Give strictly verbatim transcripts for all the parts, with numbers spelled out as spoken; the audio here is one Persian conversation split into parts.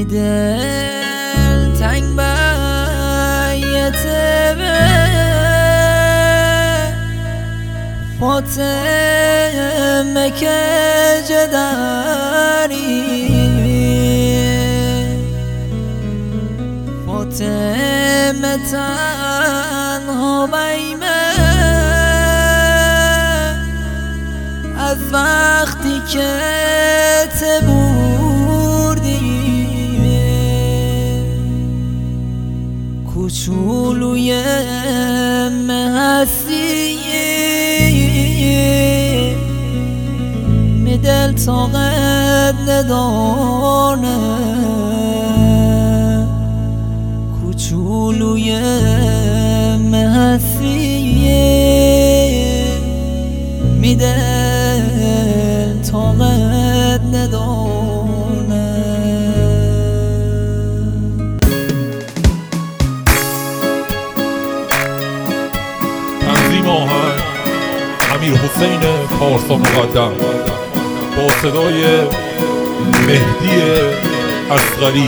میدل تنگ بیت به فاطمه که جداری فاطمه تنها بیمه از وقتی که تبوردی کوچولوی هستی می دل طاقت ندانه کوچولوی هستی می دل طاقت ندانه. تنظیم آهنگ امیرحسین پارسا مقدم با صدای مهدی اصغری.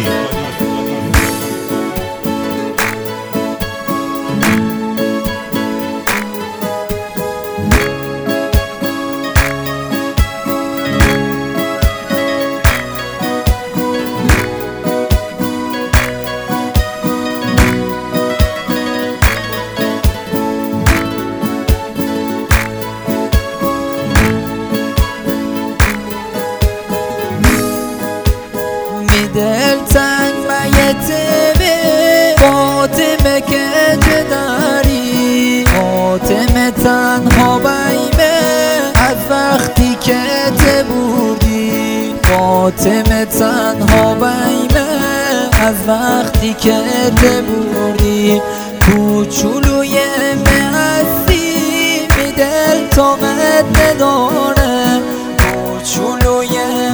دل تنگ بیت به فاطمه که جداری فاطمه تنها بیمه از وقتی که تبوردی فاطمه تنها بیمه از وقتی که تبوردی کوچولوی هستی می دل طاقت نداره کوچولوی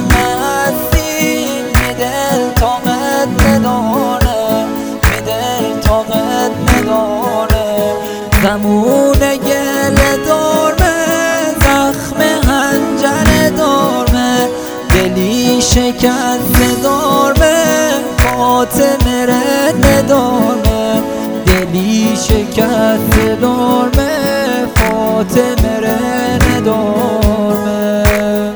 دل طاقت نداره می دل طاقت نداره زمون گل دارمه زخم هنجر دارمه دلی شکست دارمه فاطمه ره ندارمه دلی شکست دارمه فاطمه ره ندارمه.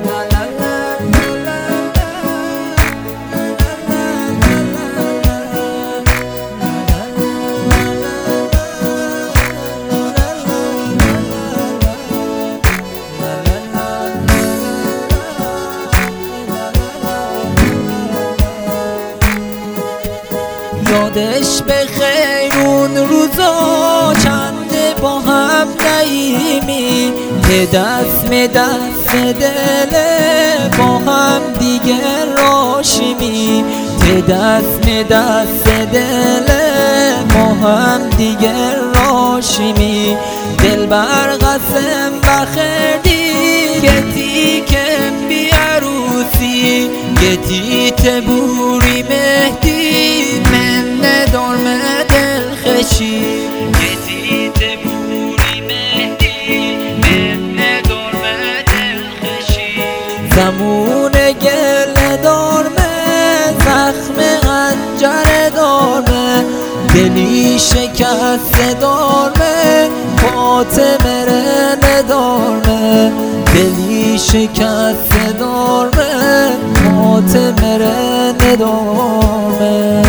یادش به خیر اون روزا چنده با هم نایمی که دست می دست دل با هم دیگر راشیمی که دست می دست دل با هم دیگر راشیمی دل بر قسم بخردی گتی کم بی عروسی گتی تبوری مهدی من ندارم دل خشی گتی تبوری مهدی من ندارم دل خشی زمون گل دارمه زخم انجر دارمه دلی شکست دارمه فاطمه ره ندارمه دلی شکست دارمه فاطمه ره ندارمه.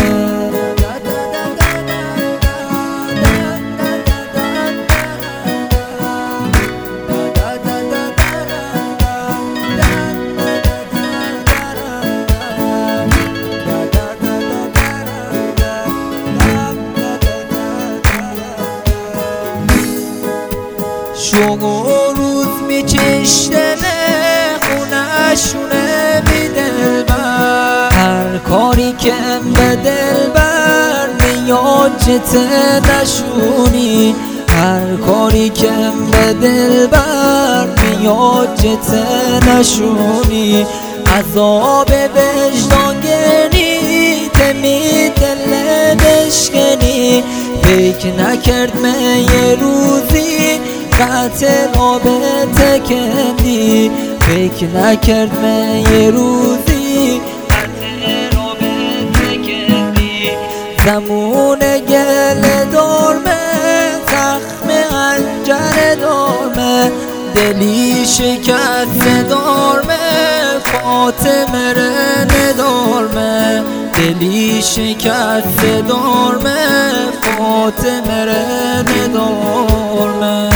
شما روز می چشتنه خونشونه بی دل بر هر کاری که به دل بر میاد جته نشونی هر کاری که به دل بر میاد جته نشونی عذاب وجدان گرنی تمی دل بشکنی فکر نکرد من یه روزی قتل آبته کندی فکر نکرد من یه روزی قتل آبته زمون گل دارمه زخم انجر دارمه دلی شکست دارمه فاطمه رن دارمه دلی شکست دارمه فاطمه رن دارمه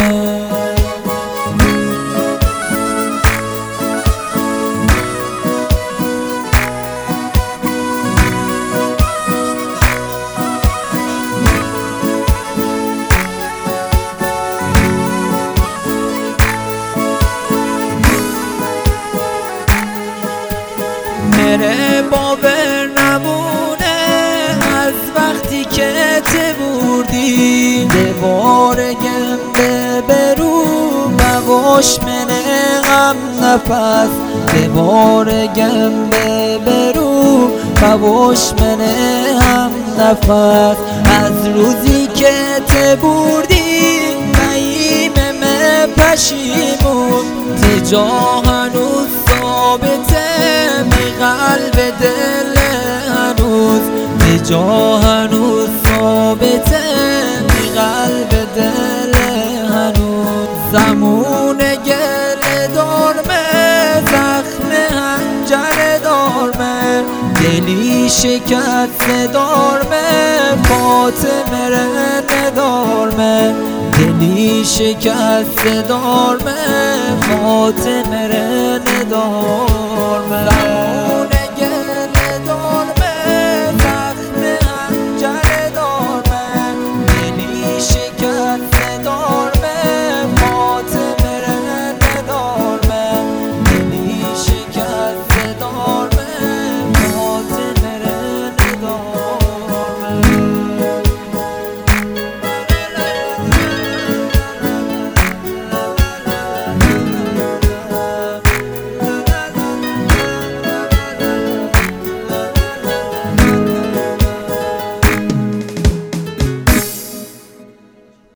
مره باور نمونه از وقتی که ته بردی دوار گنده برو مواش منه غم نفس دوار گنده برو مواش منه هم نفس از روزی که ته بردی میمه پشیمون تجا هنوز ثابته قلب دل هنوز بجا هنوز ثابته می قلب دل هنوز زمون گل دارمه زخم هنجر دارمه دلی شکست دارمه فاطمه رن دارمه دلی شکست دارمه فاطمه رن دارمه